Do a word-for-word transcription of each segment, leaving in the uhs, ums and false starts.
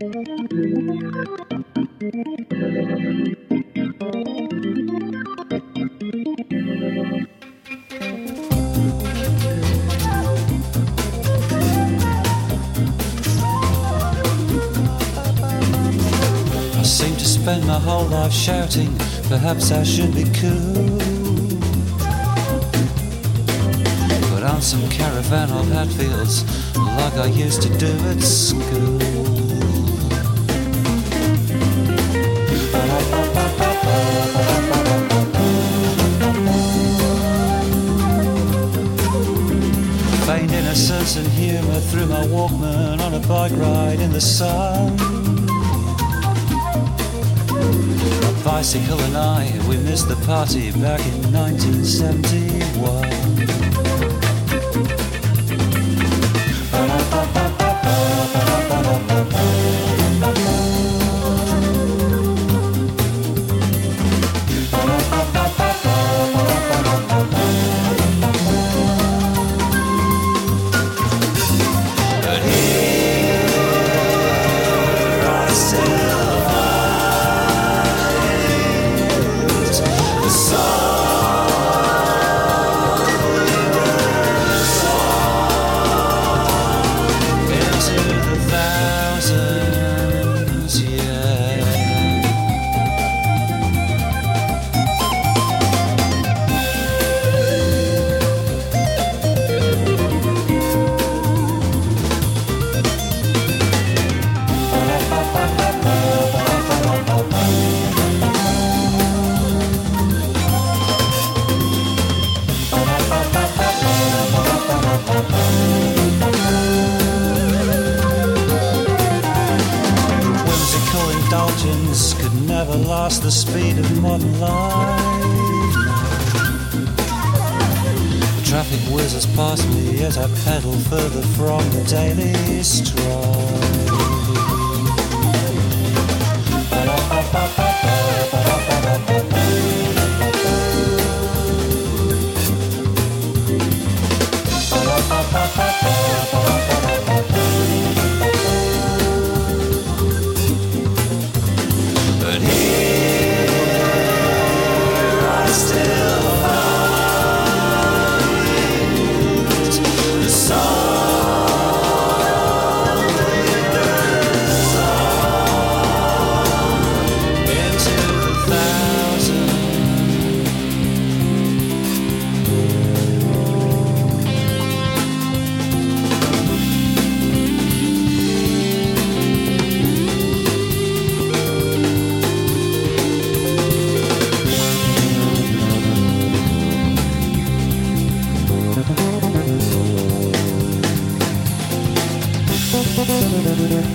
Spend my whole life shouting, perhaps I should be cool. Put on some Caravan of Hatfields, like I used to do at school. Feigned innocence and humour through my Walkman on a bike ride in the sun. Bicycle and I, we missed the party back in nineteen seventy-one. But here I still could never last the speed of modern life. The traffic whizzes past me as I pedal further from the daily stride.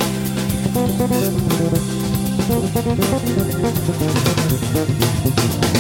Thank you.